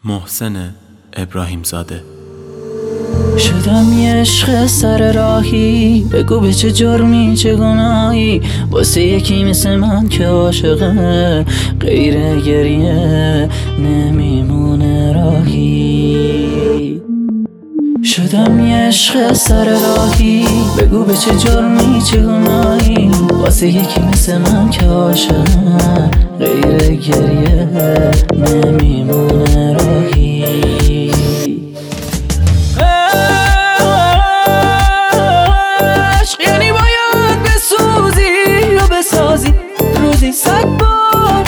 محسن ابراهیم زاده. شدم یه عشق سر راهی، بگو به چه جرمی چه گناهی، واسه یکی مثل من که عاشقه غیر گریه نمیمونه راهی. شدم یه عشق سر راهی، بگو به چه جرمی چه گناهی، واسه یکی مثل من که عاشقه غیر گریه نمیمونه راهی. روزی 100 بار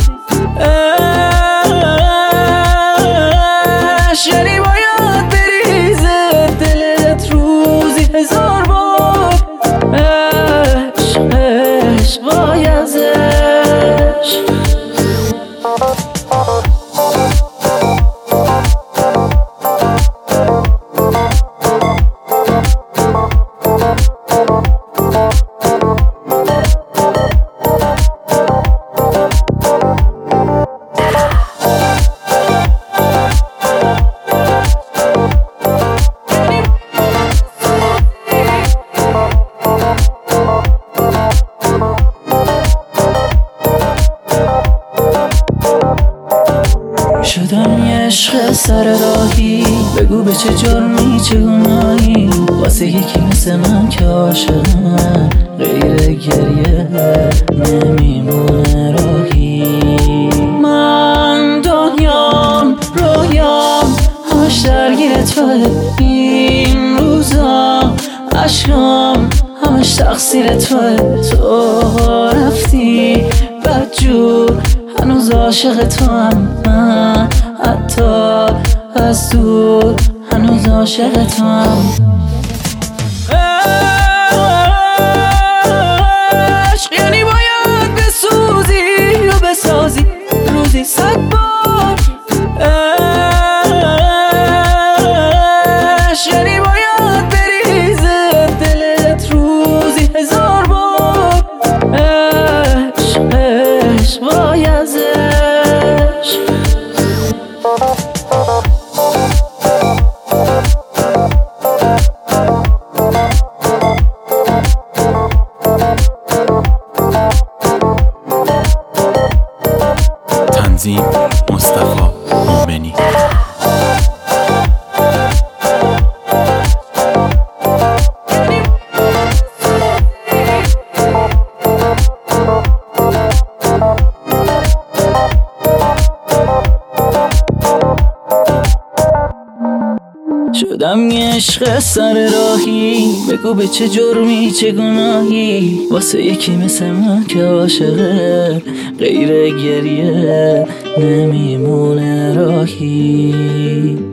یعنی باید بریزه دلت روزی 1000 بار. عشق بایزش شدم یه عشق سر راهی، بگو به چه جرمی چه گناهی، واسه یکی مثل من که عاشقه غیر گریه نمیمونه راهی. من دنیام رویام همش درگیر توه، این روزا عشقام همش تقصیر توه. تو رفتی بدجور هنوز عاشق تو هم، من حتی از دور هنوز عاشق تو هم. عشق یعنی باید بسوزی و بسازی روزی 100 بار. عشق یعنی باید بریزه دلت روزی 1000 بار. عشق بایزش تنظیم مصطفی مومنی. شدم یه عشق سر راهی، بگو به چه جرمی چه گناهی، واسه یکی مثل من که عاشقه غیر گریه نمیمونه راهی.